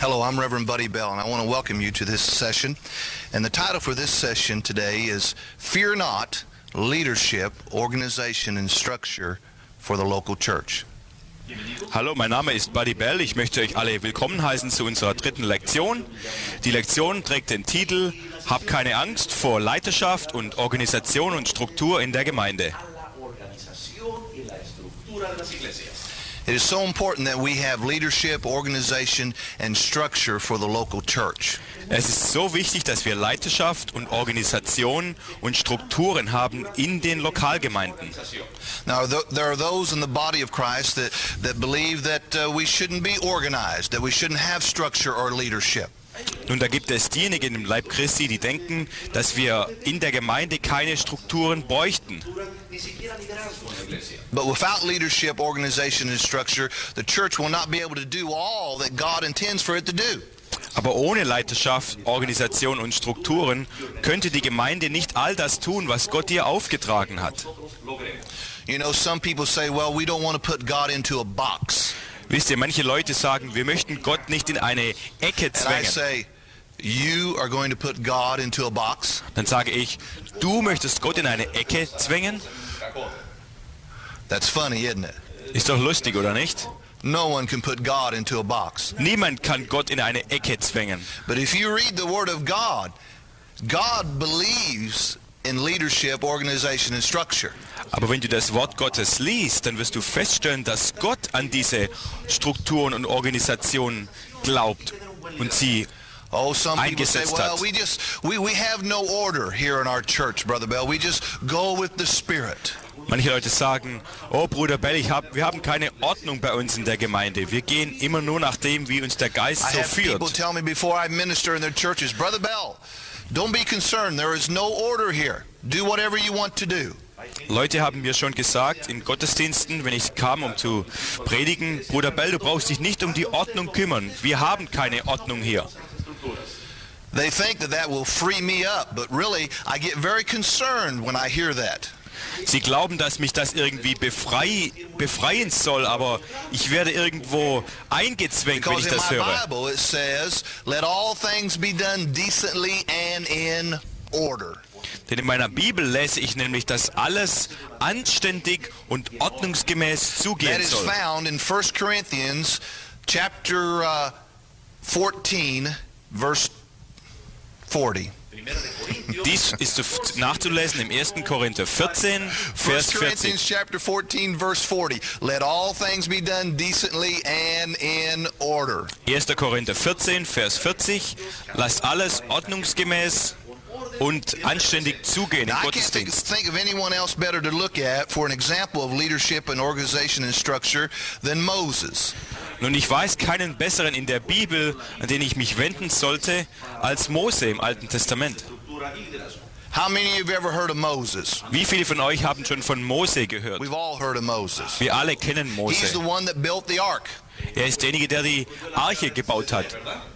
Hello, I'm Reverend Buddy Bell, and I want to welcome you to this session. And the title for this session today is Fear Not, Leadership, Organization, and Structure for the Local Church. Hallo, mein Name ist Buddy Bell. Ich möchte euch alle willkommen heißen zu unserer dritten Lektion. Die Lektion trägt den Titel Hab keine Angst vor Leiterschaft und Organisation und Struktur in der Gemeinde. It is so important that we have leadership, organization, and structure for the local church. Es ist so wichtig, dass wir Leiterschaft und Organisation und Strukturen haben in den Lokalgemeinden. Now, there are those in the body of Christ that believe that we shouldn't be organized, that we shouldn't have structure or leadership. Nun, da gibt es diejenigen im Leib Christi, die denken, dass wir in der Gemeinde keine Strukturen bräuchten. But without leadership, organization, and structure, the church will not be able to do all that God intends for it to do. Aber ohne Leiterschaft, Organisation und Strukturen könnte die Gemeinde nicht all das tun, was Gott ihr aufgetragen hat. You know, some people say, well, we don't want to put God into a box. Wisst ihr, manche Leute sagen, wir möchten Gott nicht in eine Ecke And I zwängen. say, you are going to put God into a box? Dann sage ich, du möchtest Gott in eine Ecke zwängen? That's funny, isn't it? Ist doch lustig, oder nicht? No one can put God into a box. Niemand kann Gott in eine Ecke zwängen. But if you read the Word of God, God believes in leadership, organization, and structure. Aber wenn du das Wort Gottes liest, dann wirst du feststellen, dass Gott an diese Strukturen und Organisationen glaubt und sie Oh, some people say, eingesetzt well, hat. we have no order here in our church, Brother Bell. We just go with the Spirit. Manche Leute sagen, oh Bruder Bell, wir haben keine Ordnung bei uns in der Gemeinde. Wir gehen immer nur nach dem, wie uns der Geist I so have people führt. tell me before I minister in their churches, Brother Bell, don't be concerned. There is no order here. Do whatever you want to do. Leute haben mir schon gesagt in Gottesdiensten, wenn ich kam, um zu predigen, Bruder Bell, du brauchst dich nicht um die Ordnung kümmern. Wir haben keine Ordnung hier. They think that will free me up, but really I get very concerned when I hear that. Sie glauben, dass mich das irgendwie befreien soll, aber ich werde irgendwo eingezwängt, wenn ich Because in das my höre. Bible it says, let all things be done decently and in order. Denn in meiner Bibel lese ich nämlich, dass alles anständig und ordnungsgemäß That zugehen is soll. found in 1 Corinthians chapter 14, verse 40. Dies ist nachzulesen im 1. Korinther 14, 1 Vers Corinthians 40. chapter 14, verse 40. Let all things be done decently and in order. 1. Korinther 14, Vers 40. Lasst alles ordnungsgemäß und anständig zugehen im Now, I can't Gottesdienst. think of anyone else better to look at for an example of leadership and organization and structure than Moses. Nun, ich weiß keinen besseren in der Bibel, an den ich mich wenden sollte, als Mose im Alten Testament. How many of you ever heard of Moses? Wie viele von euch haben schon von Mose gehört? We've all heard of Moses. Wir alle kennen He's the Mose. one that built the ark. Er ist derjenige, der die Arche gebaut hat.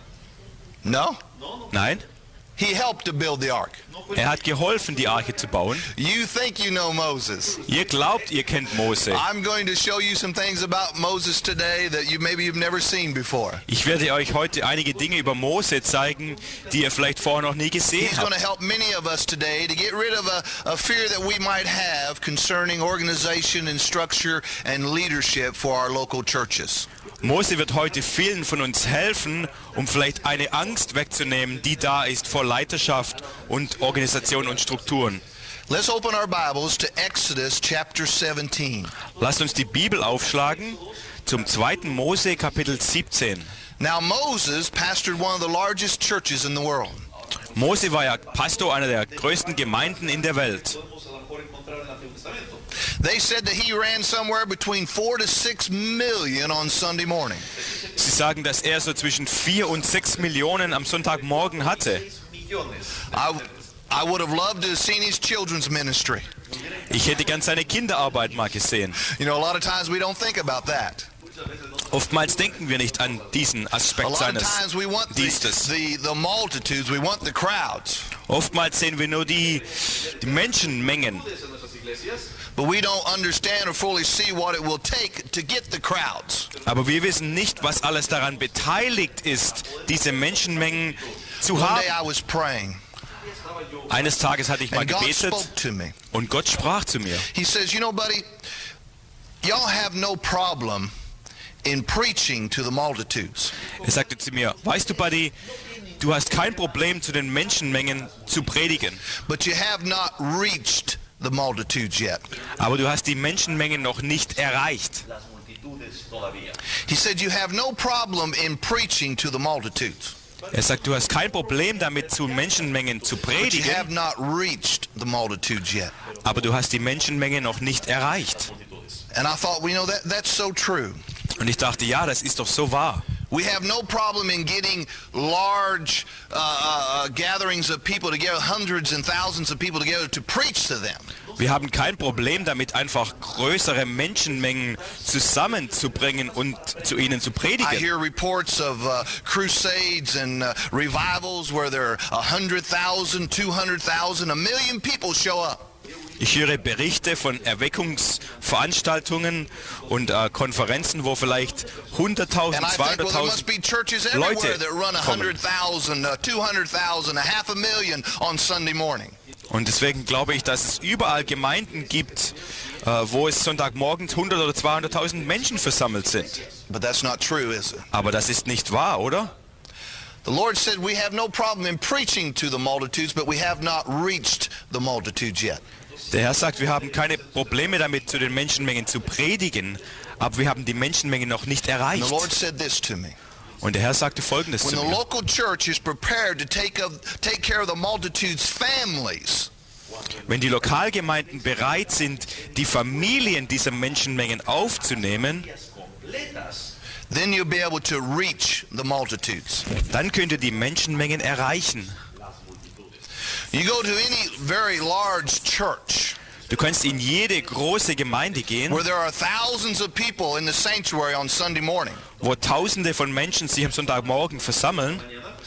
No? Nein? He helped to build the ark. Er hat geholfen, die Arche zu bauen. You think you know Moses. Ihr glaubt, ihr kennt Mose. I'm going to show you some things about Moses today that you've never seen before. Ich werde euch heute einige Dinge über Mose zeigen, die ihr vielleicht vorher noch nie gesehen He's going to habt. help many of us today to get rid of a fear that we might have concerning organization and structure and leadership for our local churches. Mose wird heute vielen von uns helfen, um vielleicht eine Angst wegzunehmen, die da ist vor Leiterschaft und Organisation und Strukturen. Let's open our Bibles to Exodus chapter 17. Lasst uns die Bibel aufschlagen zum 2. Mose Kapitel 17. Now Moses pastored one of the largest churches in the world. Mose war ja Pastor einer der größten Gemeinden in der Welt. They said that he ran somewhere between 4 to 6 million on Sunday morning. Sie sagen, dass er so zwischen 4 und 6 Millionen am Sonntagmorgen hatte. I would have loved to have seen his children's ministry. Ich hätte gern seine Kinderarbeit mal gesehen. You know, a lot of times we don't think about that. Oftmals denken wir nicht an diesen A Aspekt lot of seines times we want Dienstes. the multitudes, we want the crowds. Oftmals sehen wir nur die Menschenmengen. But we don't understand or fully see what it will take to get the crowds. Aber wir wissen nicht, was alles daran beteiligt ist, diese Menschenmengen zu One haben. day I was praying, Eines Tages hatte ich mal and God gebetet spoke to me. und Gott sprach zu mir. He says, you know, buddy, y'all have no problem in preaching to the multitudes. Er sagte zu mir, weißt du, Buddy, du hast kein Problem, zu den Menschenmengen zu predigen. But you have not reached the multitudes yet. Aber du hast die Menschenmengen noch nicht erreicht. He said, you have no problem in preaching to the multitudes, Er sagt, du hast kein Problem damit, zu Menschenmengen zu but you predigen, have not reached the multitudes yet. aber du hast die Menschenmenge noch nicht erreicht. And I thought, well, you know, that's so true. Und ich dachte, ja, das ist doch so wahr. We have no problem in getting large gatherings of people together, hundreds and thousands of people together to preach to them. Wir haben kein Problem damit, einfach größere Menschenmengen zusammenzubringen und zu ihnen zu I predigen. hear reports of crusades and revivals where there are 100,000, 200,000, a million people show up. Ich höre Berichte von Erweckungsveranstaltungen und Konferenzen, wo vielleicht 100.000, And I think, well, there must 200.000 be churches everywhere Leute that run kommen. 100,000, 200,000, a half a million on Sunday morning. Und deswegen glaube ich, dass es überall Gemeinden gibt, wo es Sonntagmorgens 100 oder 200.000 Menschen versammelt sind. But that's not true, is it? Aber das ist nicht wahr, oder? The Lord said we have no problem in preaching to the multitudes, but we have not reached the multitudes yet. Der Herr sagt, wir haben keine Probleme damit, zu den Menschenmengen zu predigen, aber wir haben die Menschenmenge noch nicht And erreicht. the Lord said this to me. Und der Herr sagte Folgendes When zu the mir. local church is prepared to take care of the multitudes' families, Wenn die Lokalgemeinden bereit sind, die Familien dieser Menschenmengen aufzunehmen, then you'll be able to reach the multitudes. dann könnt ihr die Menschenmengen erreichen. You go to any very large church Du kannst in jede große Gemeinde gehen, where there are thousands of people in the sanctuary on Sunday morning. wo Tausende von Menschen sich am Sonntagmorgen versammeln.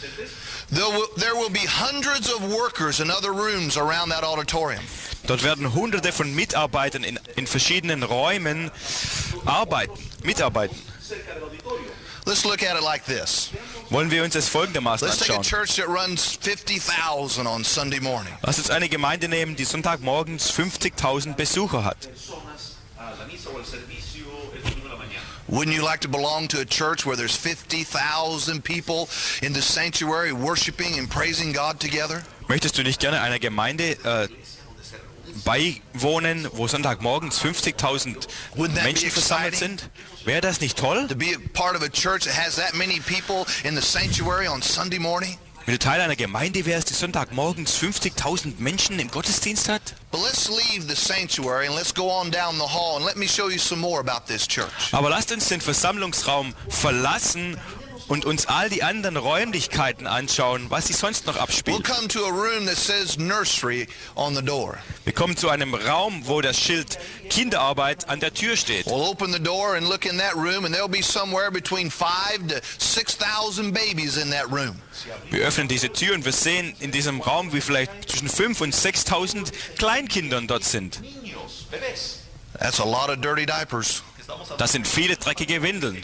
There will be hundreds of workers in other rooms around that auditorium. Dort werden Hunderte von Mitarbeitern in verschiedenen Räumen mitarbeiten. Let's look at it like this. Wollen wir uns das folgendermaßen Let's take a anschauen. church that runs 50,000 on Sunday morning. Lass uns eine Gemeinde nehmen, die Sonntagmorgens 50.000 Besucher hat. Wouldn't you like to belong to a church where there's 50,000 people in the sanctuary worshiping and praising God together? Möchtest du nicht gerne einer Gemeinde beiwohnen, wo Sonntagmorgens 50.000 Wouldn't that be Menschen versammelt exciting? sind? Wäre das nicht toll? To be a part of a church that has that many people in the sanctuary on Sunday morning? Wenn du Teil einer Gemeinde wärst, die Sonntagmorgens 50.000 Menschen im Gottesdienst hat? But let's leave the sanctuary and let's go on down the hall and let me show you some more about this church. Aber lasst uns den Versammlungsraum verlassen und uns all die anderen Räumlichkeiten anschauen, was sich sonst noch We'll abspielt. come to a room that says nursery on the door. Wir kommen zu einem Raum, wo das Schild Kinderarbeit an der Tür steht. We'll open the door and look in that room, and there'll be somewhere between 5,000 to 6,000 babies in that room. Wir öffnen diese Tür und wir sehen in diesem Raum, wie vielleicht zwischen 5.000 und 6.000 Kleinkindern dort sind. That's a lot of dirty diapers. Das sind viele dreckige Windeln.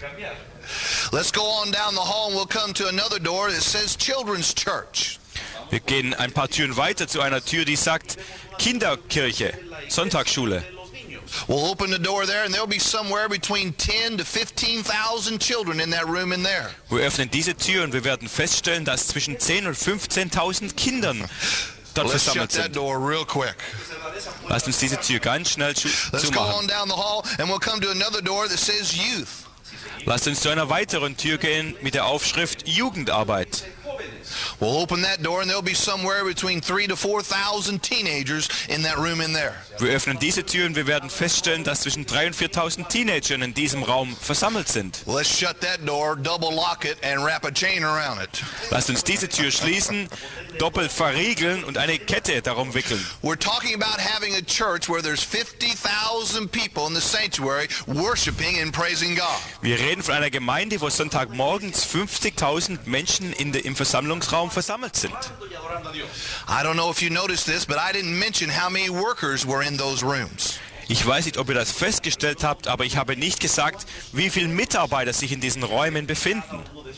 Let's go on down the hall and we'll come to another door that says Children's Church. Wir gehen ein paar Türen weiter zu einer Tür, die sagt Kinderkirche, Sonntagsschule. We'll open the door there, and there'll be somewhere between 10 to 15,000 children in that room in there. Wir öffnen diese Tür und wir werden feststellen, dass zwischen 10.000 und 15.000 Kindern dort Let's shut versammelt that sind. door real quick. Lasst uns diese Tür ganz schnell Let's go on zumachen. down the hall, and we'll come to another door that says Youth. Lasst uns zu einer weiteren Tür gehen mit der Aufschrift Jugendarbeit. We'll open that door, and there'll be somewhere between 3,000 to 4,000 teenagers in that room in there. Wir öffnen diese Tür und wir werden feststellen, dass zwischen 3.000 und 4.000 Teenagern in diesem Raum versammelt sind. Let's shut that door, double lock it, and wrap a chain around it. Lasst uns diese Tür schließen, doppelt verriegeln und eine Kette darum wickeln. We're talking about having a church where there's 50,000 people in the sanctuary worshiping and praising God. Wir reden von einer Gemeinde, wo Sonntagmorgens 50.000 Menschen im Versammlungsraum versammelt sind. I don't know if you noticed this, but I didn't mention how many workers were in those rooms. Ich weiß nicht, ob ihr das festgestellt habt, aber ich habe nicht gesagt, wie viele Mitarbeiter sich in diesen Räumen befinden.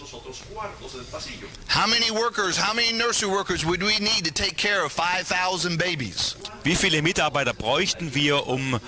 How many workers, how many nursery workers would we need to take care of 5,000 babies? Wie viele Mitarbeiter bräuchten wir, um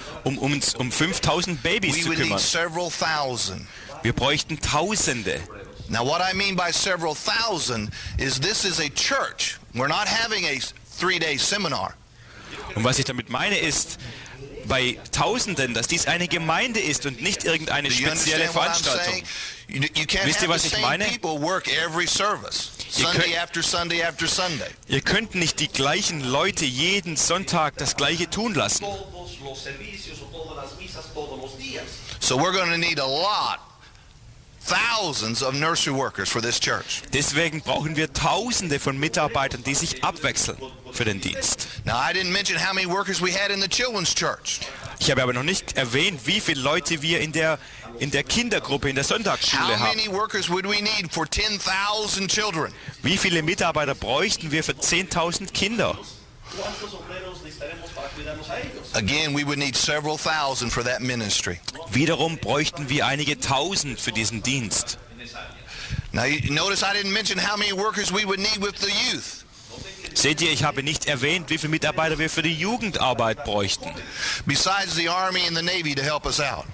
5000 Babys We zu would need kümmern? several thousand. Wir bräuchten Tausende. Now what I mean by several thousand is this is a church. We're not having a 3-day seminar. Und was ich damit meine ist, bei Tausenden, dass dies eine Gemeinde ist und nicht irgendeine Do you spezielle understand what I'm Veranstaltung. saying? You can't Wisst ihr, have was the ich same meine? people work every service. Ihr Sunday könnt- after Sunday after Sunday. Ihr könnt nicht die gleichen Leute jeden Sonntag das Gleiche tun lassen. Todos los servicios o todas las misas todos los días. So we're going to need a lot, thousands of nursery workers for this church. Deswegen brauchen wir Tausende von Mitarbeitern, die sich abwechseln für den Dienst. Now I didn't mention how many workers we had in the children's church. Ich habe aber noch nicht erwähnt, wie viele Leute wir in der Kindergruppe, in der Sonntagsschule How haben. many workers would we need for 10,000 children? Wie viele Mitarbeiter bräuchten wir für 10.000 Kinder? ¿Cuántos obreros necesitaremos para cuidarnos a ellos? Again, we would need several thousand for that ministry. Wiederum bräuchten wir einige Tausend für diesen Dienst. Now you notice I didn't mention how many workers we would need with the youth. Seht ihr, ich habe nicht erwähnt, wie viele Mitarbeiter wir für die Jugendarbeit bräuchten. Besides the Army and the Navy to help us out.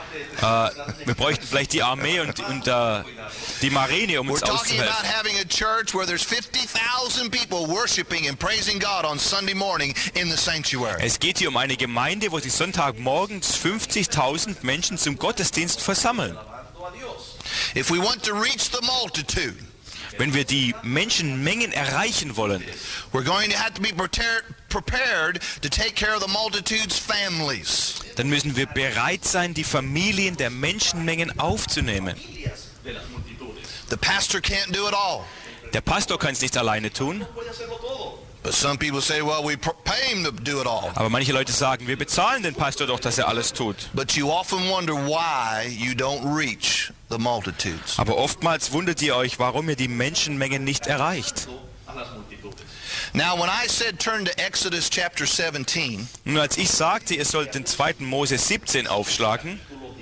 Wir bräuchten vielleicht die Armee und die Marine, um We're uns talking about auszuhelfen. having a church where there's 50,000 people worshiping and praising God on Sunday morning in the sanctuary. Es geht hier um eine Gemeinde, wo sich Sonntagmorgens 50.000 Menschen zum Gottesdienst versammeln. If we want to reach the multitude, Wenn wir die Menschenmengen erreichen wollen, we're going to have to be prepared to take care of the multitude's families. dann müssen wir bereit sein, die Familien der Menschenmengen aufzunehmen. De las multitudes. The pastor can't do it all. Der Pastor kann es nicht alleine tun, Puede hacerlo todo. But some people say, well, we pay him to do it all. aber manche Leute sagen, wir bezahlen den Pastor doch, dass er alles tut. But you often wonder why you don't reach the multitudes. Aber oftmals wundert ihr euch, warum ihr die Menschenmengen nicht erreicht. A las multitudes. Now, when I said turn to Exodus chapter 17, Nun, als ich sagte, ihr sollt den 2. Mose 17 aufschlagen,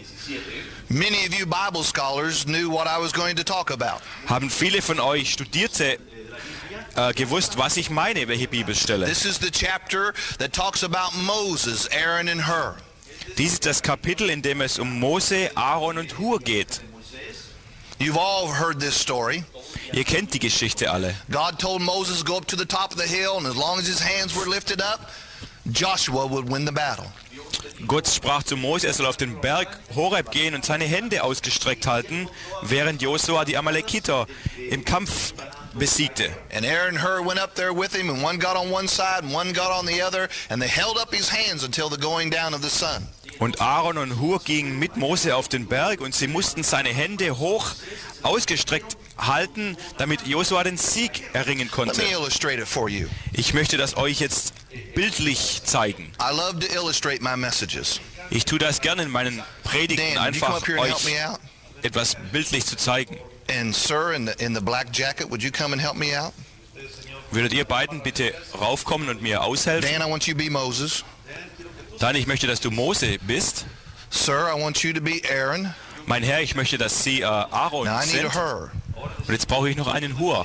many of you Bible scholars knew what I was going to talk about. haben viele von euch Studierte gewusst, was ich meine, welche Bibelstelle. This is the chapter that talks about Moses, Aaron, and Hur. Dies ist das Kapitel, in dem es um Mose, Aaron und Hur geht. You've all heard this story. Ihr kennt die Geschichte alle. God told Moses to go up to the top of the hill, and as long as his hands were lifted up, Joshua would win the battle. Gott sprach zu Mose, er soll auf den Berg Horeb gehen und seine Hände ausgestreckt halten, während Josua die Amalekiter im Kampf besiegte. And Aaron and Hur went up there with him, and one got on one side and one got on the other, and they held up his hands until the going down of the sun. Und Aaron und Hur gingen mit Mose auf den Berg und sie mussten seine Hände hoch ausgestreckt halten, damit Josua den Sieg erringen Let konnte. me illustrate it for you. Ich möchte das euch jetzt bildlich zeigen. I love to illustrate my messages. Ich tue das gerne in meinen Predigten, Dan, would you come einfach up here and help euch me out? etwas bildlich zu zeigen. And sir, in the black jacket, would you come and help me out? Würdet ihr beiden bitte raufkommen und mir aushelfen? Dan, I want you to be Moses. Dann, ich möchte, dass du Mose bist. Sir, I want you to be Aaron. Mein Herr, ich möchte, dass Sie Aaron Now I need sind. a Hur. Und jetzt brauche ich noch einen Hur.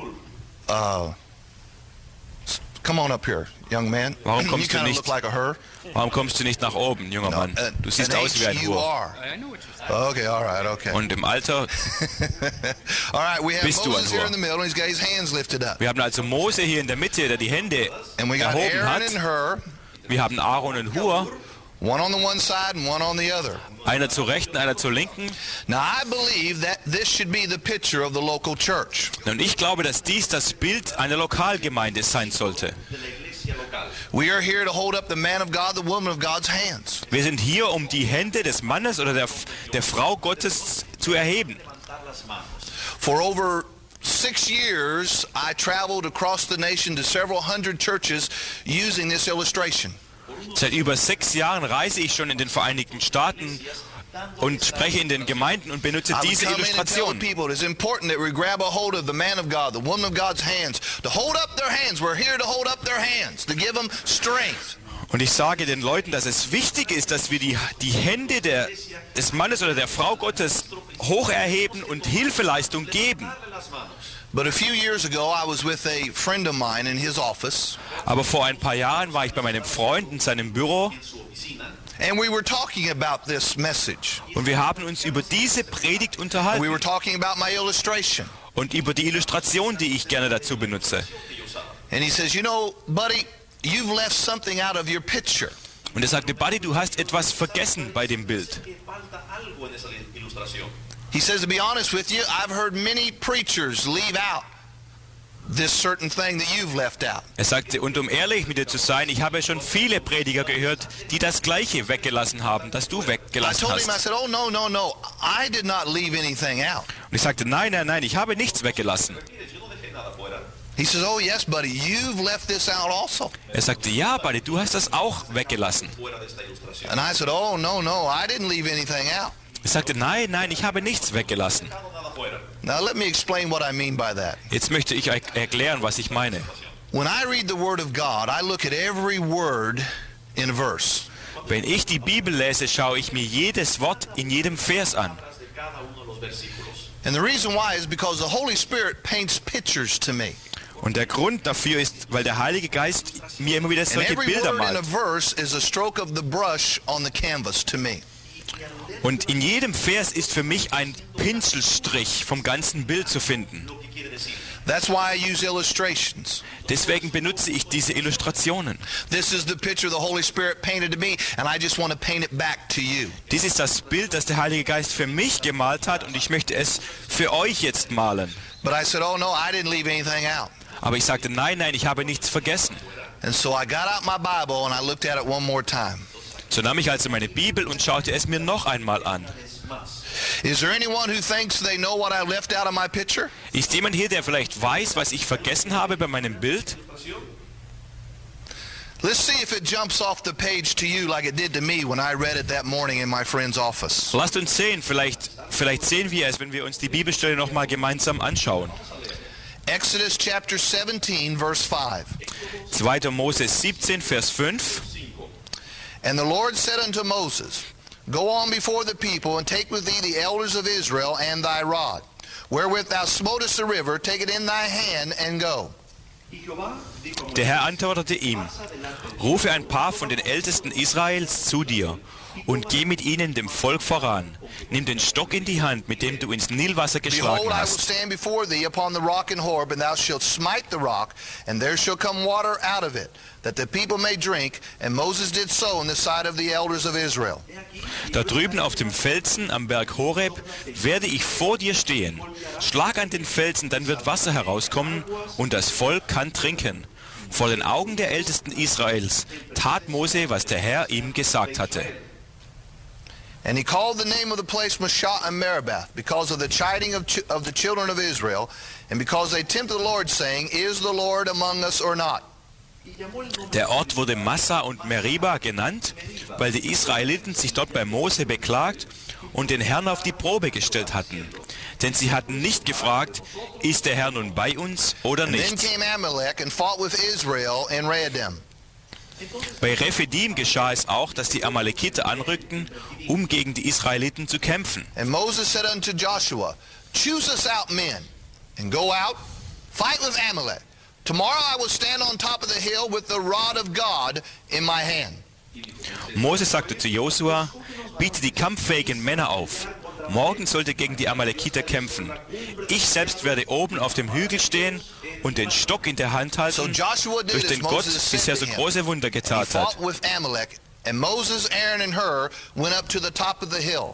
Come on up here, young man. Warum You kommst du kind of nicht? look like a Hur. Warum kommst du nicht nach oben, junger Mann? Du siehst An aus wie ein Hur. H-U-R. Okay, all right, okay. Und im Alter, All right, we have Bist du ein Moses here Hur? in the middle, and he's got his hands lifted up. wir haben also Mose hier in der Mitte, der die Hände And we got erhoben Aaron hat. and Hur, Wir haben Aaron und Hur, one on the one side and one on the other. einer zur rechten, einer zur linken. Now, I believe that this should be the picture of the local church. Und ich glaube, dass dies das Bild einer Lokalgemeinde sein sollte. De la iglesia local. We are here to hold up the man of God, the woman of God's hands. Wir sind hier, um die Hände des Mannes oder der Frau Gottes zu erheben. Levantar las manos. For over 6 years, I traveled across the nation to several hundred churches using this illustration. Seit über 6 Jahren reise ich schon in den Vereinigten Staaten und spreche in den Gemeinden und benutze I would diese come in and tell Illustration. people it's important that we grab a hold of the man of God, the woman of God's hands, to hold up their hands. We're here to hold up their hands, to give them strength. Und ich sage den Leuten, dass es wichtig ist, dass wir die Hände des Mannes oder der Frau Gottes hoch erheben und Hilfeleistung geben. Darle las manos. But a few years ago, I was with a friend of mine in his office, Aber vor ein paar Jahren war ich bei meinem Freund in seinem Büro En su oficina. and we were talking about this message. und wir haben uns über diese Predigt We unterhalten were talking about my illustration. und über die Illustration, die ich gerne dazu benutze. And he says, you know, buddy, you've left something out of your picture. Und er sagte, Buddy, du hast etwas vergessen bei dem Bild. Que falta algo en esa ilustración. He says, to be honest with you, I've heard many preachers leave out this certain thing that you've left out. Er sagte, und um ehrlich mit dir zu sein, ich habe schon viele Prediger gehört, die das Gleiche weggelassen haben, das du I weggelassen told him, I hast. said, oh, no, no, no. I did not leave anything out. Und ich sagte, nein, nein, nein, ich habe nichts weggelassen. Mire, yo no dejé nada fuera. He says, oh, yes, buddy, you've left this out also. Er sagte, ja, Buddy, du hast das auch weggelassen. Fuera de esta ilustración. And I said, oh, no, no, I didn't leave anything out. Er sagte, nein, nein, ich habe nichts weggelassen. Dejado nada fuera. Now, let me explain what I mean by that. Jetzt möchte ich euch erklären, was ich meine. When I read the Word of God, I look at every word in a verse. Wenn ich die Bibel lese, schaue ich mir jedes Wort in jedem Vers an. Tras de cada uno de los versículos. And the reason why is because the Holy Spirit paints pictures to me. Und der Grund dafür ist, weil der Heilige Geist mir immer wieder And solche every Bilder word in a malt. verse is a stroke of the brush on the canvas to me. Und in jedem Vers ist für mich ein Pinselstrich vom ganzen Bild zu finden. Lo que quiere decir. That's why I use illustrations. Deswegen benutze ich diese Illustrationen. This is the picture the Holy Spirit painted to me, and I just want to paint it back to you. Dies ist das Bild, das der Heilige Geist für mich gemalt hat und ich möchte es für euch jetzt malen. But I said, oh, no, I didn't leave anything out. Aber ich sagte, nein, nein, ich habe nichts vergessen. And so I got out my Bible, and I looked at it one more time. So nahm ich also meine Bibel und schaute es mir noch einmal an. Is there anyone who thinks they know what I left out of my picture? Ist jemand hier, der vielleicht weiß, was ich vergessen habe bei meinem Bild? Let's see if it jumps off the page to you like it did to me when I read it that morning in my friend's office. Lasst uns sehen, vielleicht sehen wir es, wenn wir uns die Bibelstelle noch mal gemeinsam anschauen. Exodus chapter 17, verse 5. 2. Mose 17, Vers 5. And the Lord said unto Moses, Go on before the people, and take with thee the elders of Israel and thy rod, wherewith thou smotest the river, take it in thy hand, and go. Y Jehová dijo a Moisés, Der Herr antwortete ihm, rufe ein paar von den Ältesten Israels zu dir und geh mit ihnen dem Volk voran. Nimm den Stock in die Hand, mit dem du ins Nilwasser geschlagen Behold, I will hast. stand before thee upon the rock in Horeb, and thou shalt smite the rock, and there shall come water out of it, that the people may drink. And Moses did so in the sight of the elders of Israel. Da drüben auf dem Felsen am Berg Horeb werde ich vor dir stehen. Schlag an den Felsen, dann wird Wasser herauskommen und das Volk kann trinken. Vor den Augen der Ältesten Israels tat Mose, was der Herr ihm gesagt hatte. And he called the name of the place Mashah and Meribath, because of the chiding of the children of Israel, and because they tempted the Lord, saying, Is the Lord among us or not? Der Ort wurde Massa und Meriba genannt, weil die Israeliten sich dort bei Mose beklagt und den Herrn auf die Probe gestellt hatten. Denn sie hatten nicht gefragt, ist der Herr nun bei uns oder And then nicht. came Amalek and fought with Israel in Rehoboam. Bei Rephidim geschah es auch, dass die Amalekiter anrückten, um gegen die Israeliten zu kämpfen. And Moses said unto Joshua, Choose us out men, and go out, fight with Amalek. Tomorrow I will stand on top of the hill with the rod of God in my hand. Mose sagte zu Josua, biete die kampffähigen Männer auf. Morgen sollte gegen die Amalekiter kämpfen. Ich selbst werde oben auf dem Hügel stehen und den Stock in der Hand So halten, Joshua did durch as den Gott Moses bisher said so to him. große Wunder And he getan hat. fought with Amalek, and Moses, Aaron, and Hur went up to the top of the hill.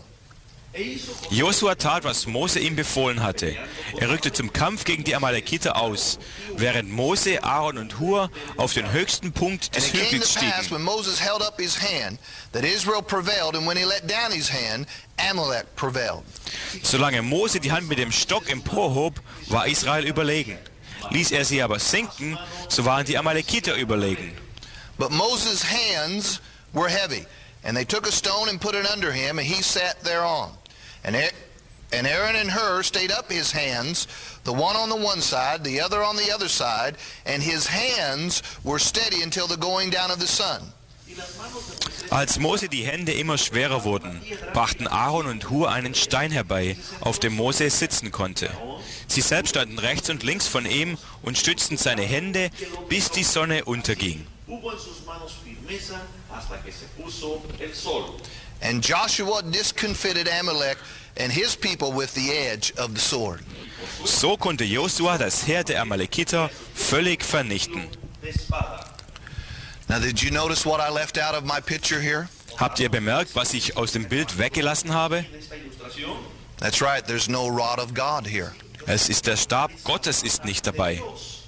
Josua tat, was Mose ihm befohlen hatte. Er rückte zum Kampf gegen die Amalekiter aus, während Mose, Aaron und Hur auf den höchsten Punkt And des it came Hügels to pass, stiegen. when Moses held up his hand, that Israel prevailed, and when he let down his hand, Amalek prevailed. Solange Mose die Hand mit dem Stock emporhob, war Israel überlegen. Ließ er sie aber sinken, so waren die Amalekiter überlegen. But Moses' hands were heavy, and they took a stone and put it under him, and he sat thereon. And Aaron and Hur stayed up his hands, the one on the one side, the other on the other side, and his hands were steady until the going down of the sun. Als Mose die Hände immer schwerer wurden, brachten Aaron und Hur einen Stein herbei, auf dem Mose sitzen konnte. Sie selbst standen rechts und links von ihm und stützten seine Hände, bis die Sonne unterging. Hubo en sus manos firmeza hasta que se puso el sol. And Joshua discomfited Amalek and his people with the edge of the sword. So konnte Josua das Heer der Amalekiter völlig vernichten. De espada. Now, did you notice what I left out of my picture here? Habt ihr bemerkt, was ich aus dem Bild weggelassen habe? En esta ilustración, That's right, there's no rod of God here. Es ist der Stab Gottes ist nicht dabei.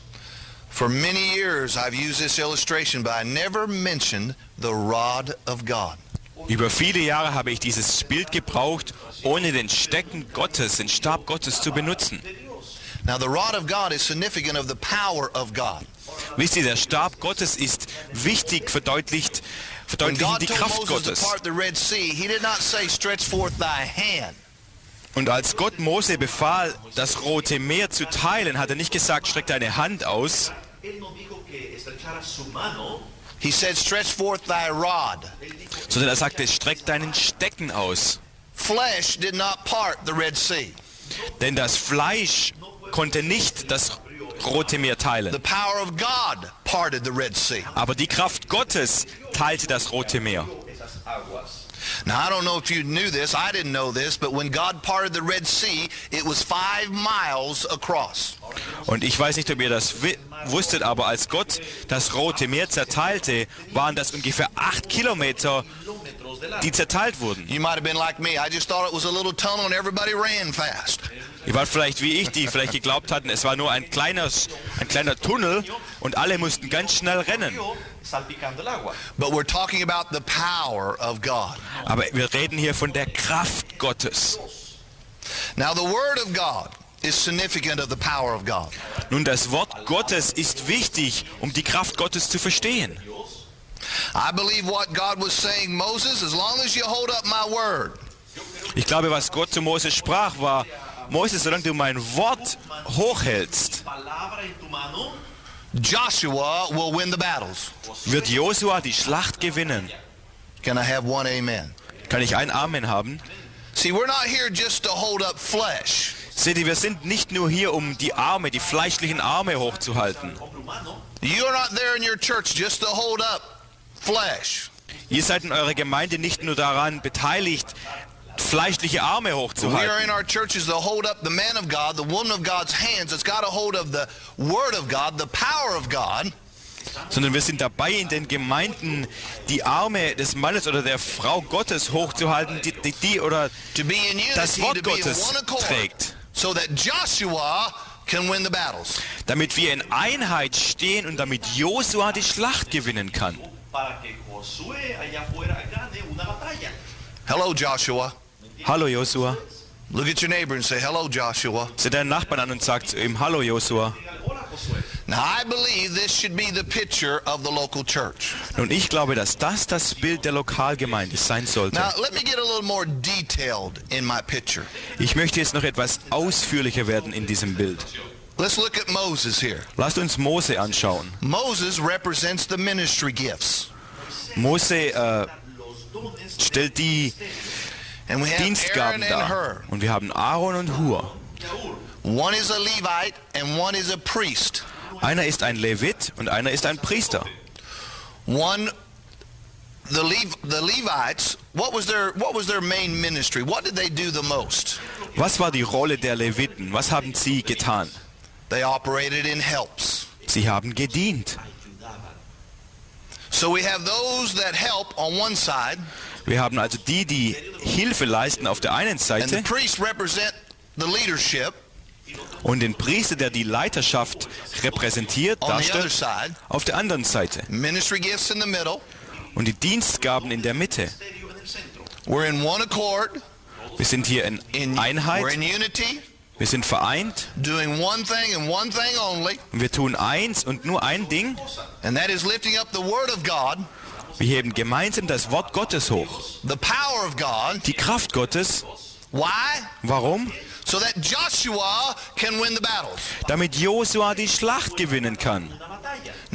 For many years I've used this illustration, but I never mentioned the rod of God. Über viele Jahre habe ich dieses Bild gebraucht, ohne den Stecken Gottes, den Stab Gottes zu benutzen. Now, the rod of God is significant of the power of God. Wisst ihr, der Stab Gottes ist wichtig, verdeutlicht When God die told Kraft Moses to Gottes. part the Red Sea, he did not say, stretch forth thy hand. Und als Gott Mose befahl, das Rote Meer zu teilen, hat er nicht gesagt, streck deine Hand aus, él no dijo que estrechara su mano, He said, stretch forth thy rod. sondern er sagte, streck deinen Stecken aus. Flesh did not part the Red Sea. Denn das Fleisch konnte nicht das Rote Meer The teilen. power of God parted the Red Sea. Aber die Kraft Gottes teilte das Rote Meer. esas aguas. Now, I don't know if you knew this. I didn't know this. But when God parted the Red Sea, it was 5 miles across. Und ich weiß nicht, ob ihr das wusstet, aber als Gott das Rote Meer zerteilte, waren das ungefähr 8 Kilometer, die zerteilt wurden. You might have been like me. I just thought it was a little tunnel and everybody ran fast. Ihr wart vielleicht wie ich, die vielleicht geglaubt hatten, es war nur ein kleiner Tunnel und alle mussten ganz schnell rennen. Salpicando el agua. But we're talking about the power of God. Aber wir reden hier von der Kraft Gottes. Now, the Word of God is significant of the power of God. Nun, das Wort Gottes ist wichtig, um die Kraft Gottes zu verstehen. I believe what God was saying, Moses, as long as you hold up my word, Ich glaube, was Gott zu Mose sprach, war, Mose, solange du mein Wort hochhältst, Palabra en tu mano, Joshua will win the battles. wird Josua die Schlacht gewinnen. Can I have one amen? Kann ich ein Amen haben? See, we're not here just to hold up flesh. Seht ihr, wir sind nicht nur hier, um die Arme, die fleischlichen Arme hochzuhalten. hombre humano, You're not there in your church just to hold up flesh. Ihr seid in eurer Gemeinde nicht nur daran beteiligt, fleischliche Arme We are hochzuhalten. in our churches to hold up the man of God, the woman of God's hands. It's got a hold of the Word of God, the power of God, Sondern wir sind dabei, in den Gemeinden die Arme des Mannes oder der Frau Gottes hochzuhalten, die oder to be in das unity, Wort to be in Gottes one accord, trägt. so that Joshua can win the battles. Damit wir in Einheit stehen und damit Josua die Schlacht gewinnen kann. para que Josué allá afuera gane una batalla. Hello, Joshua. Hallo Josua. Look at your neighbor and say, hello, Joshua. Seht deinen Nachbarn an und sagt zu ihm, Hallo Josua. Dígale, hola Josué. Now, I believe this should be the picture of the local church. Nun, ich glaube, dass das Bild der Lokalgemeinde sein sollte. Now, let me get a little more detailed in my picture. Ich möchte jetzt noch etwas ausführlicher werden in diesem Bild. Let's look at Moses here. Lasst uns Mose anschauen. Moses represents the ministry gifts. Mose Los dones stellt die And we have Dienstgaben Aaron and dar. Hur. Und wir haben Aaron und Hur. de Ur. One is a Levite and one is a priest. Einer ist ein Levit und einer ist ein Priester. One, the Levites, what was their main ministry? What did they do the most? Was war die Rolle der Leviten? Was haben sie getan? They operated in helps. Sie haben gedient. So we have those that help on one side, Wir haben also die Hilfe leisten auf der einen and the Seite priests represent the leadership und den Priester, der die Leiterschaft repräsentiert, on the other darstellt, side. auf der anderen Seite. Ministry gifts in the middle. Und die Dienstgaben in der Mitte. Ministerio en el centro. We're in one accord, Wir sind hier in we're in Einheit, unity, wir sind vereint doing one thing and one thing only, und wir tun eins und nur ein Ding. and that is lifting up the Word of God, Wir heben gemeinsam das Wort Gottes hoch. the power of God. Die Kraft Gottes. Why? Warum? So that Joshua can win the battles. Damit Josua die Schlacht gewinnen kann. Una batalla.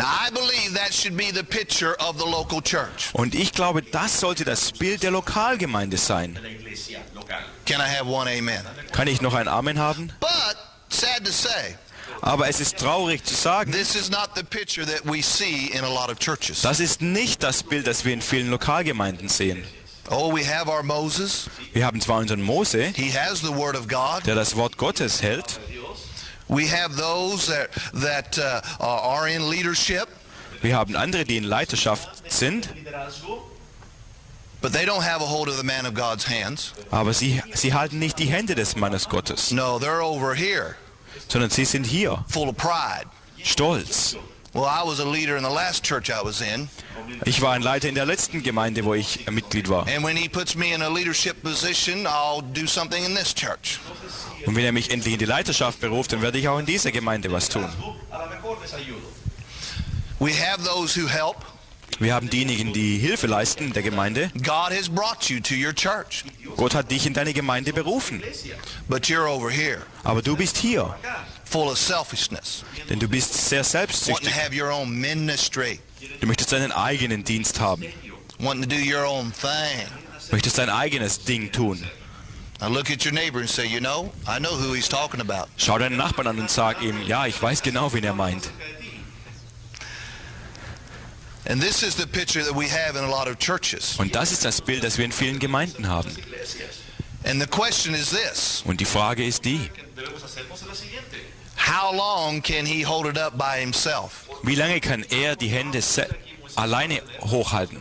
Now I believe that should be the picture of the local church. Und ich glaube, das sollte das Bild der Lokalgemeinde sein. La iglesia local. Can I have one amen? Kann ich noch ein Amen haben? But, sad to say, Aber es ist traurig zu sagen, this is not the picture that we see in a lot of churches. das ist nicht das Bild, das wir in vielen Lokalgemeinden sehen. Oh, we have our Moses. Wir haben zwar unseren Mose, He has the Word of God. der das Wort Gottes hält. We have those that are in leadership, Wir haben andere, die in Leiterschaft sind, Liderazgo. but they don't have a hold of the man of God's hands. aber sie halten nicht die Hände des Mannes Gottes, No, they're over here, sondern sie sind hier, full of pride. stolz. Well, I was a leader in the last church I was in, Ich war ein Leiter in der letzten Gemeinde, wo ich Mitglied war. and when he puts me in a leadership position, I'll do something in this church. Und wenn er mich endlich in die Leiterschaft beruft, dann werde ich auch in dieser Gemeinde was tun. A lo mejor les ayudo. We have those who help. Wir haben diejenigen, die Hilfe leisten in der Gemeinde. God has brought you to your church, Gott hat dich in deine Gemeinde berufen. but you're over here, Aber du bist hier, full of selfishness, denn du bist sehr wanting selbstsüchtig. to have your own ministry, Du möchtest deinen eigenen Dienst haben. wanting to do your own thing. Du möchtest dein eigenes Ding tun. Now look at your neighbor and say, you know, I know who he's talking about. Schau deinen Nachbarn an und sag ihm, ja, ich weiß genau, wen er meint. And this is the picture that we have in a lot of churches. Und das ist das Bild, das wir in vielen Gemeinden haben. And the question is this: Und die Frage ist die, Debemos hacernos la siguiente. how long can he hold it up by himself? wie lange kann er die Hände alleine hochhalten?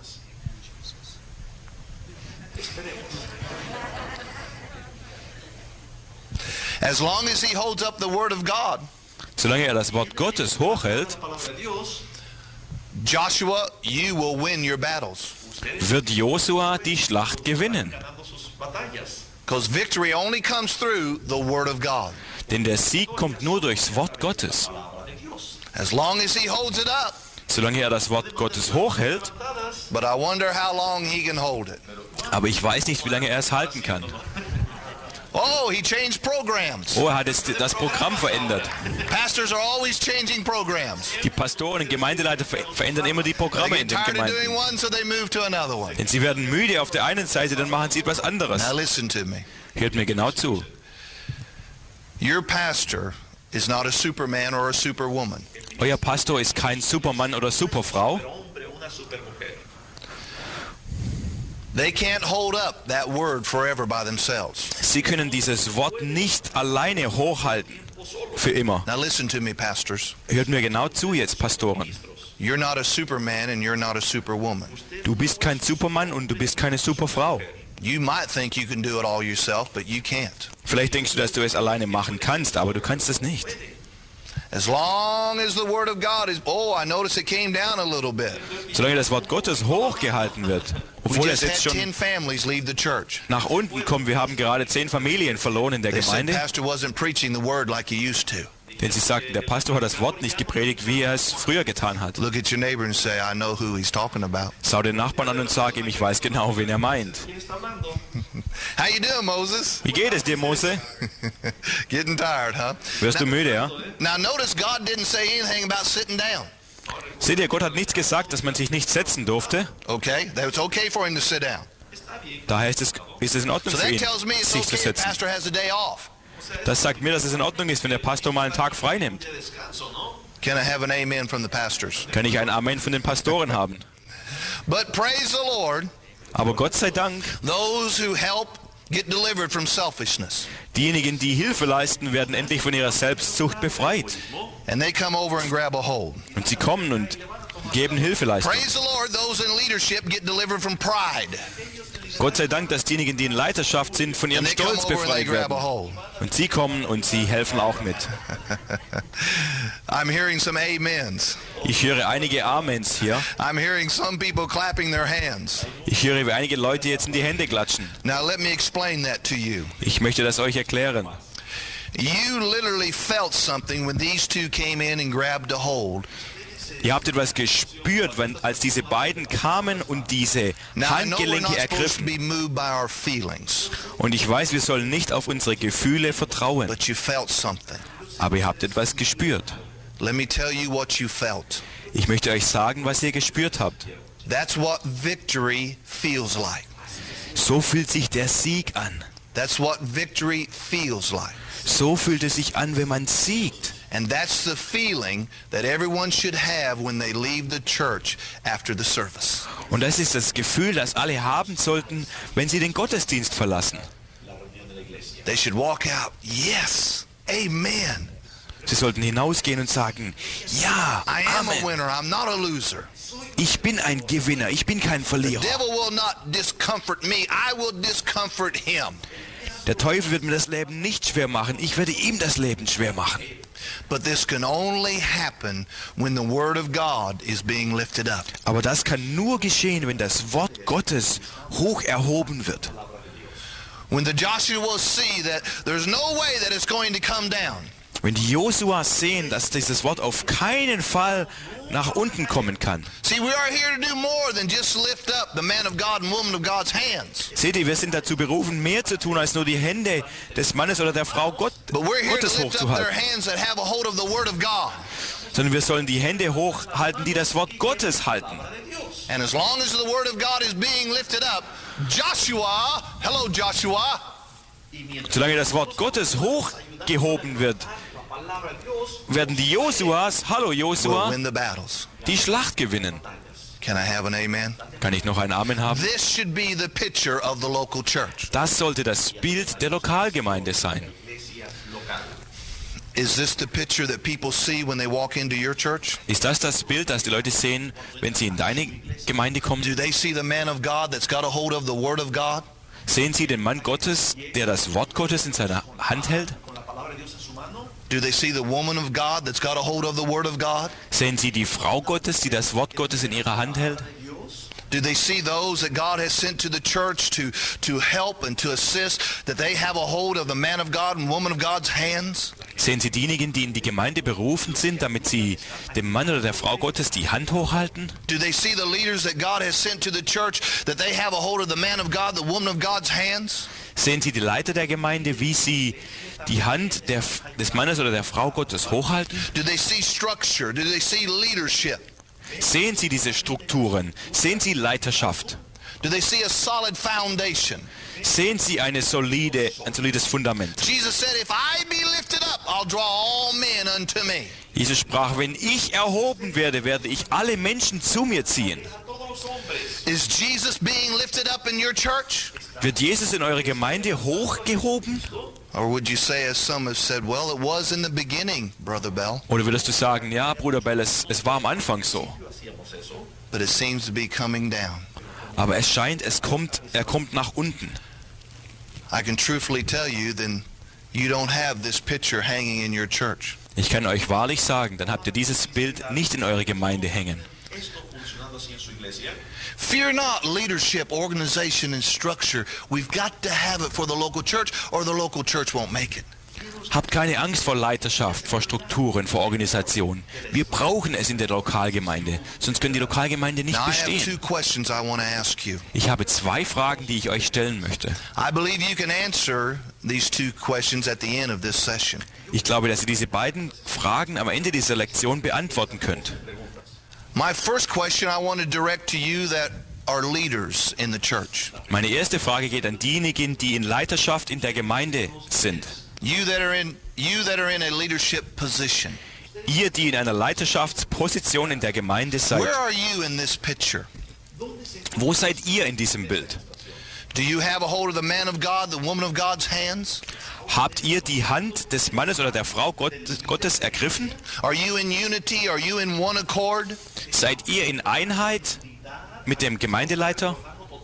As long as he holds up the word of God, Solange er das Wort Gottes hochhält, Palabra de Dios. Joshua, you will win your battles. wird Josua die Schlacht gewinnen. Ganando sus batallas. Because victory only comes through the word of God. Denn der Sieg kommt nur durchs Wort Gottes. Palabra de Dios. As long as he holds it up. Solange er das Wort Gottes hochhält, Dadas. But I wonder how long he can hold it. aber ich weiß nicht, wie lange er es halten kann. Oh, he changed programs. Oh, er hat jetzt das Programm verändert. Pastors are always changing programs. Die Pastoren und Gemeindeleiter verändern immer die They Programme in get den tired of doing Gemeinden. one, so they move to another one. Denn sie werden müde auf der einen Seite, dann machen sie etwas anderes. Now listen to me. Hört mir genau zu. Your pastor is not a superman or a superwoman. Euer Pastor ist kein Supermann oder Superfrau. Hombre, una supermujer. They can't hold up that word forever by themselves. Sie können dieses Wort nicht alleine hochhalten. Für immer. Now listen to me, pastors. Hört mir genau zu jetzt, Pastoren. You're not a superman and you're not a superwoman. Du bist kein Supermann und du bist keine Superfrau. You might think you can do it all yourself, but you can't. Vielleicht denkst du, dass du es alleine machen kannst, aber du kannst es nicht. As long as the word of God is, oh, I notice it came down a little bit. Solange das Wort Gottes hochgehalten wird, We obwohl es just jetzt had schon 10 families leave the church. nach unten kommt, wir haben gerade 10 Familien verloren in der They said Gemeinde, pastor wasn't preaching the word like he used to. denn sie sagten, der Pastor hat das Wort nicht gepredigt, wie er es früher getan hat. Look at your neighbor and say, I know who he's talking about. Schau den Nachbarn an und sag ihm, ich weiß genau, wen er meint. ¿Quién está hablando? How you doing, Moses? Wie geht es dir, Mose? Getting tired, huh? Wirst du müde, ja? Now notice God didn't say anything about sitting down. Seht ihr, Gott hat nichts gesagt, dass man sich nicht setzen durfte. Okay? That it's okay for him to sit down. Está bien. Daher ist es in Ordnung So für that ihn, tells me it's sich zu okay if setzen. pastor has a day off. Das sagt mir, dass es in Ordnung ist, wenn der Pastor mal einen Tag frei nimmt. De descanso, ¿no? Can I have an amen from the pastors? Kann ich ein Amen von den Pastoren haben. But praise the Lord, Aber Gott sei Dank, those who help get delivered from selfishness. diejenigen, die Hilfe leisten, werden endlich von ihrer Selbstsucht befreit. And they come over and grab a hold. Und sie kommen und geben Hilfeleistung. Praise the Lord, those in leadership get delivered from pride. Gott sei Dank, dass diejenigen, die in Leiterschaft sind, von ihrem And they come Stolz over and they befreit grab a werden. hold. Und sie kommen und sie helfen auch mit. I'm hearing some amens. Ich höre einige Amens hier. I'm hearing some people clapping their hands. Ich höre, wie einige Leute jetzt in die Hände klatschen. Now let me explain that to you. Ich möchte das euch erklären. You literally felt something when these two came in and grabbed a hold. Ihr habt etwas gespürt, als diese beiden kamen und diese Now I know we're Handgelenke not supposed to ergriffen. be moved by our feelings, Und ich weiß, wir sollen nicht auf unsere Gefühle vertrauen. but you felt something. Aber ihr habt etwas gespürt. Let me tell you what you felt. Ich möchte euch sagen, was ihr gespürt habt. That's what victory feels like. So fühlt sich der Sieg an. That's what victory feels like. So fühlt es sich an, wenn man siegt. And that's the feeling that everyone should have when they leave the church after the service. Und das ist das Gefühl, das alle haben sollten, wenn sie den Gottesdienst verlassen. They should walk out, yes, amen. Sie sollten hinausgehen und sagen, ja, I am a Amen. winner, I'm not a loser. Ich bin ein Gewinner, ich bin kein The Verlierer. devil will not discomfort me, I will discomfort him. Der Teufel wird mir das Leben nicht schwer machen, ich werde ihm das Leben schwer machen. But this can only happen when the word of God is being lifted up. Aber das kann nur geschehen, wenn das Wort Gottes hoch erhoben wird. When the Joshua see that there's no way that it's going to come down. Wenn die Josua sehen, dass dieses Wort auf keinen Fall nach unten kommen kann. See, we are here to do more than just lift up the man of God and woman of God's hands. Seht ihr, wir sind dazu berufen, mehr zu tun, als nur die Hände des Mannes oder der Frau But we're here Gottes to lift up their hochzuhalten. hands that have a hold of the word of God. Sondern wir sollen die Hände hochhalten, die das Wort Gottes halten. And as long as the word of God is being lifted up, Joshua, hello Joshua, Solange das Wort Gottes hochgehoben wird, werden die Josuas, hallo will Josua, win the battles. die Schlacht gewinnen. Can I have an amen? Kann ich noch ein Amen haben? This should be the picture of the local church. Das sollte das Bild der Lokalgemeinde sein. Is this the picture that people see when they walk into your church? Ist das Bild, das die Leute sehen, wenn sie in deine Gemeinde kommen? Do they see the man of God that's got a hold of the word of God? Sehen sie den Mann Gottes, der das Wort Gottes in seiner Hand hält? Do they see the woman of God that's got a hold of the word of God? Sehen sie die Frau Gottes, die das Wort Gottes in ihrer Hand hält? Do they see those that God has sent to the church to help and to assist, that they have a hold of the man of God and woman of God's hands? Sehen sie diejenigen, die in die Gemeinde berufen sind, damit sie dem Mann oder der Frau Gottes die Hand hochhalten? Do they see the leaders that God has sent to the church, that they have a hold of the man of God, the woman of God's hands? Sehen sie die Leiter der Gemeinde, wie sie die Hand des Mannes oder der Frau Gottes hochhalten? Do they see structure? Do they see leadership? Sehen sie diese Strukturen? Sehen sie Leiterschaft? Do they see a solid foundation? Sehen sie ein solides Fundament? Jesus said, if I be lifted up, I'll draw all men unto me. Jesus sprach, wenn ich erhoben werde, werde ich alle Menschen zu mir ziehen. Is Jesus being lifted up in your church? Wird Jesus in eure Gemeinde hochgehoben? Or would you say, as some have said, well, it was in the beginning, Brother Bell, Oder würdest du sagen, ja, Bruder Bell, es war am Anfang so. but it seems to be coming down. Aber es scheint, er kommt nach unten. I can truthfully tell you, then you don't have this picture hanging in your church. Ich kann euch wahrlich sagen, dann habt ihr dieses Bild nicht in eure Gemeinde hängen. Fear not leadership, organization, and structure. We've got to have it for the local church, or the local church won't make it. Habt keine Angst vor Leiterschaft, vor Strukturen, vor Organisation. Wir brauchen es in der Lokalgemeinde, sonst können die Lokalgemeinde nicht Now, I have bestehen. two questions I want to ask you. Ich habe 2 Fragen, die ich euch stellen möchte. I believe you can answer these two questions at the end of this session. Ich glaube, dass ihr diese beiden Fragen am Ende dieser Lektion beantworten könnt. My first question I want to direct to you that are leaders in the church. Meine erste Frage geht an diejenigen, die in Leiterschaft in der Gemeinde sind. You that are in a leadership position. Ihr, die in einer Leiterschaftsposition in der Gemeinde seid. Where are you in this picture? Wo seid ihr in diesem Bild? Do you have a hold of the man of God, the woman of God's hands? Habt ihr die Hand des Mannes oder der Frau Gottes ergriffen? Are you in unity? Are you in one accord? Seid ihr in Einheit mit dem Gemeindeleiter?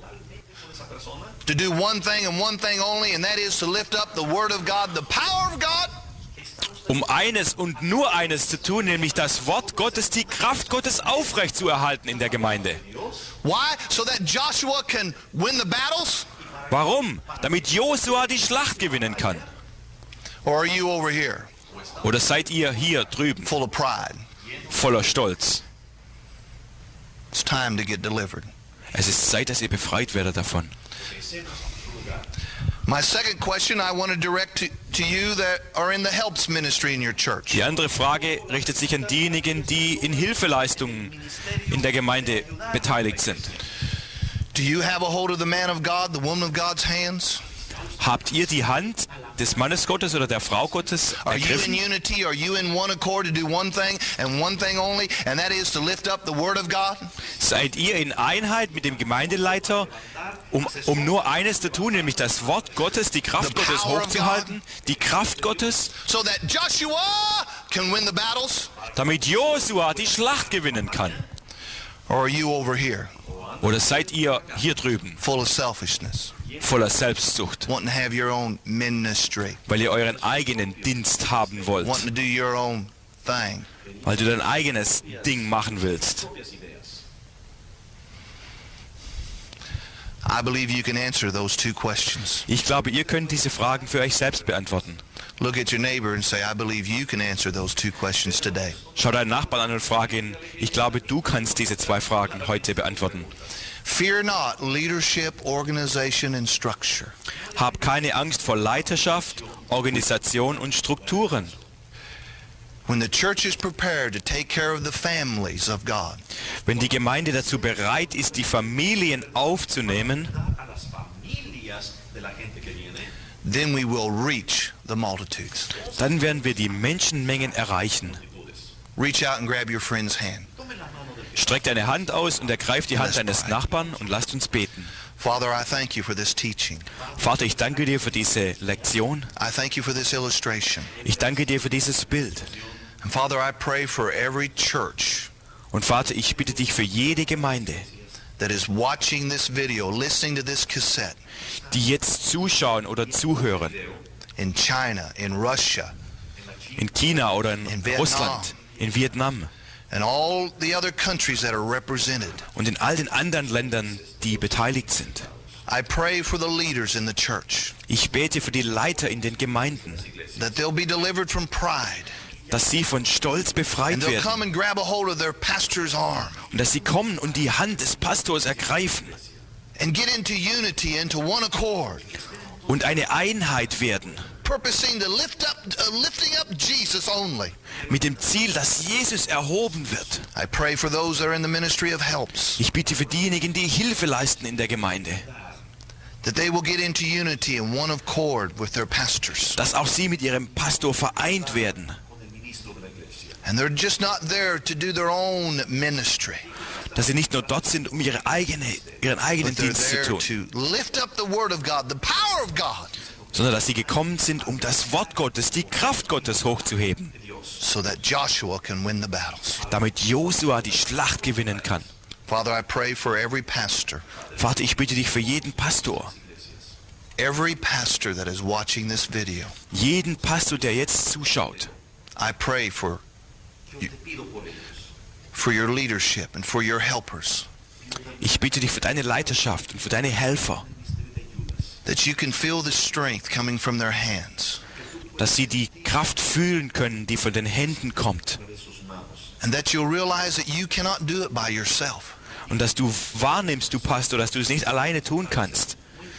To do one thing and one thing only, and that is to lift up the word of God, the power of God? Um eines und nur eines zu tun, nämlich das Wort Gottes, die Kraft Gottes aufrecht zu erhalten in der Gemeinde. Why? So that Joshua can win the battles? Warum? Damit Josua die Schlacht gewinnen kann. Or are you over here, Oder seid ihr hier drüben full of pride? voller Stolz? It's time to get delivered. Es ist Zeit, dass ihr befreit werdet davon. My second question I want to direct to you that are in the helps ministry in your church. Die andere Frage richtet sich an diejenigen, die in Hilfeleistungen in der Gemeinde beteiligt sind. Do you have a hold of the man of God, the woman of God's hands? Habt ihr die Hand des Mannes Gottes oder der Frau Gottes Are you in ergriffen? unity? Are you in one accord to do one thing and one thing only, and that is to lift up the Word of God? Seid ihr in Einheit mit dem Gemeindeleiter, um nur eines zu tun, nämlich das Wort Gottes, die Kraft Gottes hochzuhalten, die Kraft Gottes, So that Joshua can win the battles? damit Josua die Schlacht gewinnen kann? Or are you over here, Oder seid ihr hier drüben full of selfishness, voller Selbstsucht, wanting to have your own ministry, weil ihr euren eigenen Dienst haben wollt, wanting to do your own thing? weil du dein eigenes Ding machen willst? I believe you can answer those two questions. Ich glaube, ihr könnt diese Fragen für euch selbst beantworten. Look at your neighbor and say, I believe you can answer those two questions today. Schau deinen Nachbarn an und frage ihn, ich glaube, du kannst diese zwei Fragen heute beantworten. Fear not leadership, organization, and structure. Hab keine Angst vor Leiterschaft, Organisation und Strukturen. When the church is prepared to take care of the families of God, Wenn die Gemeinde dazu bereit ist, die Familien aufzunehmen, A las familias de la gente que viene. then we will reach the multitudes. dann werden wir die Menschenmengen erreichen. Reach out and grab your friend's hand. Streck deine Hand aus und ergreif die Hand deines Nachbarn und lasst uns beten. Father, I thank you for this teaching. Vater, ich danke dir für diese Lektion. I thank you for this illustration. Ich danke dir für dieses Bild. And Father, I pray for every church Und Vater, ich bitte dich für jede Gemeinde, that is watching this video, listening to this cassette, die jetzt zuschauen oder zuhören, in China, in Russia, in China oder in In Vietnam. Russland, in Vietnam and all the other countries that are represented. und in all den anderen Ländern, die beteiligt sind. I pray for the leaders in the church, Ich bete für die Leiter in den Gemeinden, that they'll be delivered from pride, dass sie von Stolz and befreit they'll werden come and grab a hold of their pastor's arm und dass sie kommen und die Hand des Pastors ergreifen and get into unity, into one accord, und eine Einheit werden, purposing to lifting up Jesus only. mit dem Ziel, dass Jesus erhoben wird. I pray for those that are in the ministry of helps, Ich bitte für diejenigen, die Hilfe leisten in der Gemeinde, that they will get into unity and one accord with their pastors. dass auch sie mit ihrem Pastor vereint werden, And they're just not there to do their own ministry, dass sie nicht nur dort sind, um ihren eigenen but they're Dienst zu there tun, to lift up the word of God, the power of God, sondern dass sie gekommen sind, um das Wort Gottes, die Kraft Gottes hochzuheben, so that Joshua can win the battles. damit Josua die Schlacht gewinnen kann. Father, I pray for every pastor Vater, ich bitte dich für jeden Pastor, that is watching this video. jeden Pastor, der jetzt zuschaut. I pray for your leadership and for your helpers, Ich bitte dich für deine Leiterschaft und für deine Helfer, that you can feel the strength coming from their hands, dass sie die Kraft fühlen können, die von den Händen kommt. and that you'll realize that you cannot do it by yourself. Und dass du wahrnimmst, du Pastor, dass du es nicht alleine tun kannst.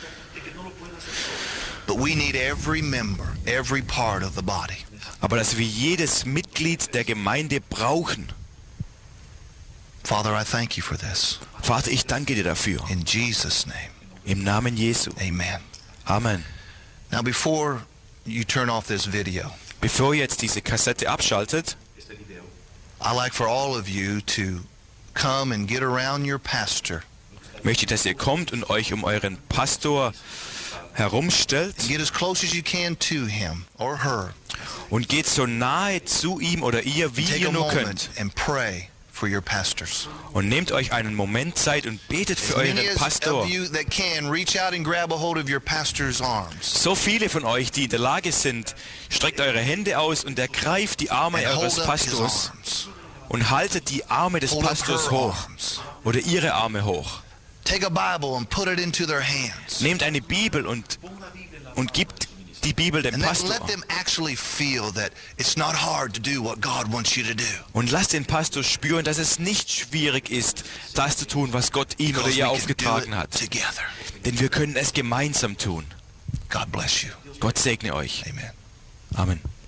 But we need every member, every part of the body. Aber dass wir jedes Mitglied der Gemeinde brauchen. Father, I thank you for this. Vater, ich danke dir dafür. In Jesus' name, Im Namen Jesu. amen. Amen. Now, before you turn off this video, Bevor ihr jetzt diese Kassette abschaltet, I'd like for all of you to come and get around your pastor möchte ich, dass ihr kommt und euch um euren Pastor herumstellt and get as close as you can to him or her. und geht so nahe zu ihm oder ihr, wie Take ihr a nur moment könnt. and pray for your pastors. Und nehmt euch einen Moment Zeit und betet für As many euren Pastor. of you that can, reach out and grab a hold of your pastor's arms So viele von euch, die in der Lage sind, streckt eure Hände aus und ergreift die Arme and eures hold up his Pastors arms. und haltet die Arme des Hold up Pastors her hoch arms. oder ihre Arme hoch. Take a Bible and put it into their hands. Nehmt eine Bibel und gibt die Bibel dem And then Pastor. let them actually feel that it's not hard to do what God wants you to do. Und lasst den Pastor spüren, dass es nicht schwierig ist, das zu tun, was Gott ihm oder Because ihr we can do aufgetragen it hat. together. Denn wir können es gemeinsam tun. God bless you. Gott segne euch. Amen. Amen.